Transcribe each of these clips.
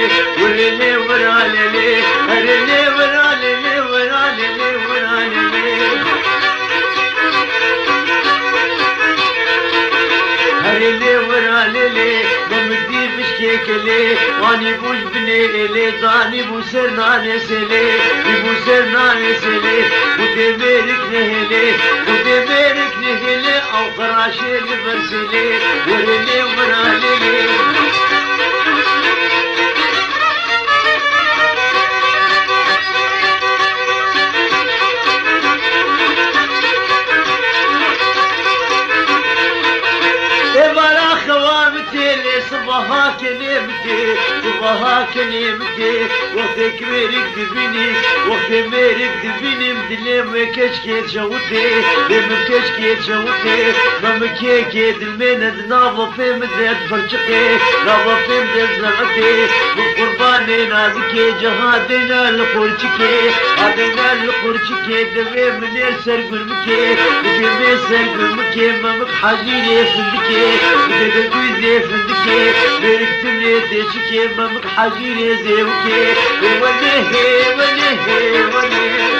وللي ورا للي للي ورا للي ورا للي ورا للي هللي ورا للي بمدي بشكيك لي واني بوش بني لي ضاني بوسرنا نسلي بوسرنا نسلي ودمرك نهلي ودمرك نهلي او قراشي لبرسلي وللي ورا للي صباها كلمتي صباها كلمتي وقت كبيرك دبني وقت ميرك دبني مدلم كشكيت شوتي لم كشكيت شوتي ممكيكي دلمين ناظر في مدد فرشقي ناظر في مدد زغتي بالقرباني نازكي جهادنا القرشكي هادنا القرشكي دمي من يسر قلمكي دمي يسر قلمكي ممك حاجيني فندكي بدك ويزي فندكي بيرك تمريتي شكي ممك حاجيني زيوكي وليه وليه وليه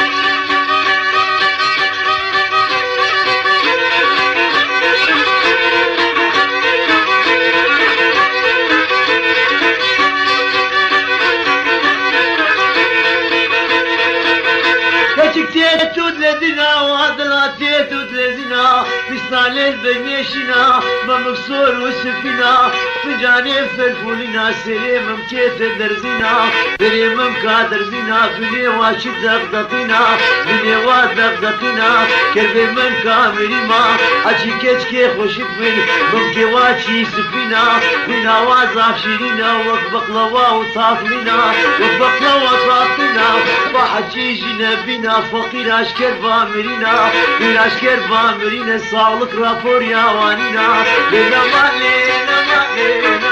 تيتو تلزنا وهذا تيتو تلزنا بيصنع البنيشنا ما مكسور وسفينا فجاني فرفولنا سليم مكيت درزنا بني مكادر زنا بني واشد دغدغنا بني ودغدغنا كربي من كامري ما اجي كشكي خوش بن ممكي واشي سفينا بنا وازاف شيرينا وبقلوا وطافلنا وبقلوا وطافلنا وحجي جنبنا فقير اشكر بامرينا بين اشكر بامرينا sağlık rapor yavanina lena male lena lena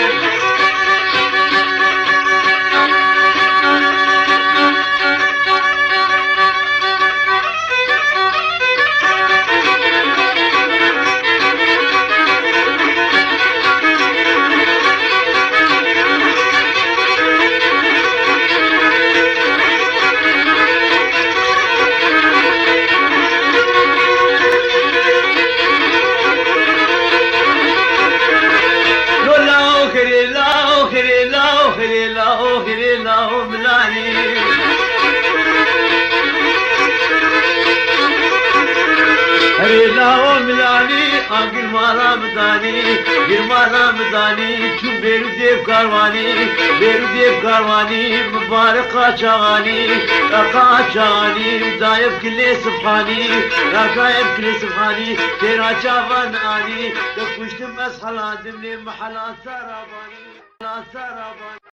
Agir mala mdani çu beru dev karvani mübarek kaçani dayıp kile subhani rakayıp kile subhani tera çavan ani kuştum es haladim li mahala sarabani